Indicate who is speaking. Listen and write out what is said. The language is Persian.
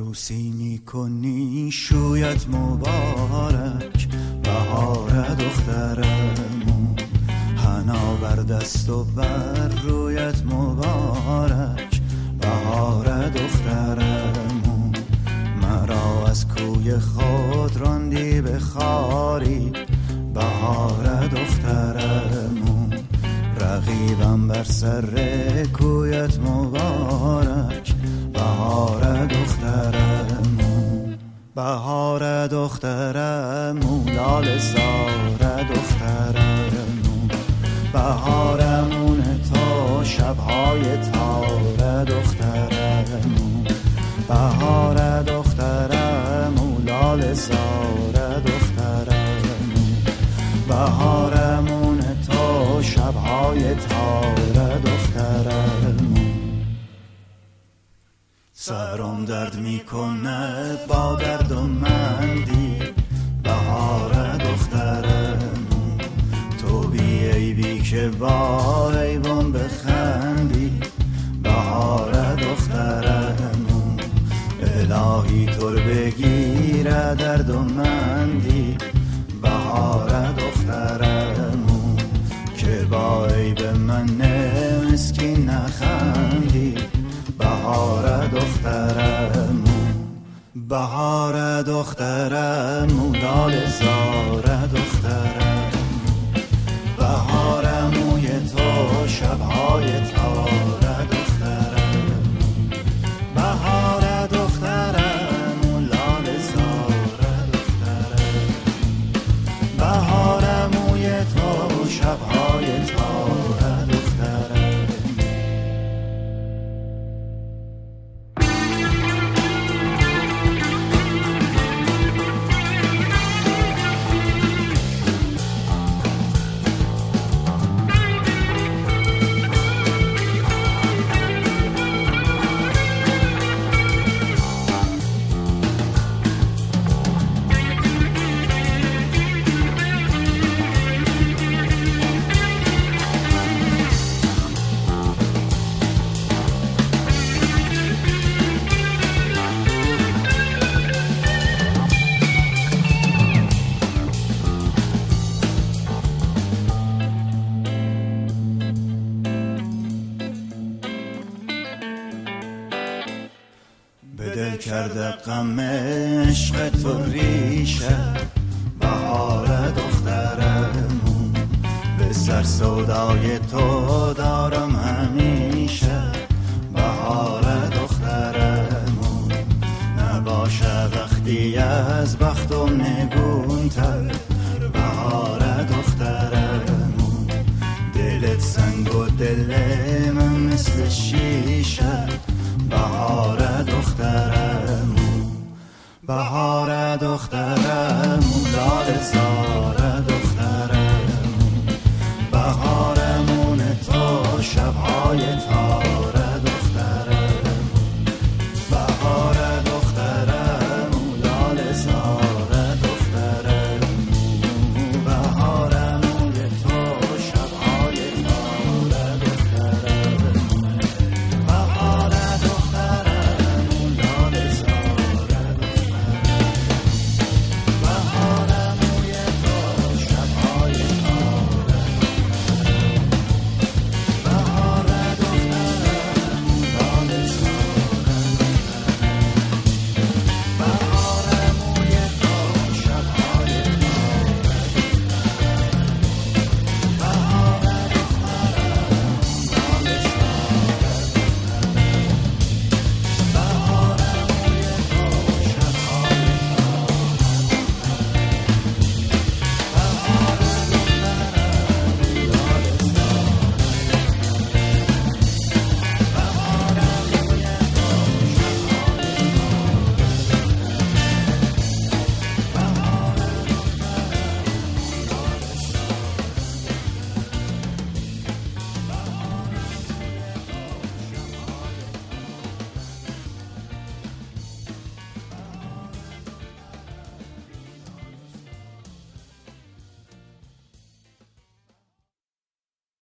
Speaker 1: عروسی میکنی شویت مبارک، بهار دخترمون، حنا بر دست و بر رویت مبارک، بهار دخترمون. مرا از کوی خود راندی به خاری، بهار دخترمون. رقیبم بر سر کویت مبارک، بهار دخترمون. بهار دخترمون، لاله زار دخترمون. بهارمون تا شبهای تار دخترمون. بهار دخترمون، لاله زار دخترمون. بهارمون تا شبهای تار دخترمون. سرم درد میکنه با درد و مندی، بهار دخترمون. تو بی عیبی که با عیبم بخندی، بهار دخترمون. الهی تو بگیره درد و مندی، بهار دخترمون. که با عیب من مسکین نخندی، بهار دخترمون. بهار دخترمون، لاله زار دخترمون. بهارموی تو شبهای تار دخترمون. بهار دخترمون، لاله زار دخترمون. بهارموی تو شبهای تار دخترمون. به دل کرده غم عشق تو ریشه، بهار دخترمون. به سر سودای تو دارم همیشه، بهار دخترمون. نباشه وقتی از بختم نگونتر، بهار دخترمون. دلت سنگ و دل من مثل شیشه، بهار دخترمون. بهار دخترمون، لاله زار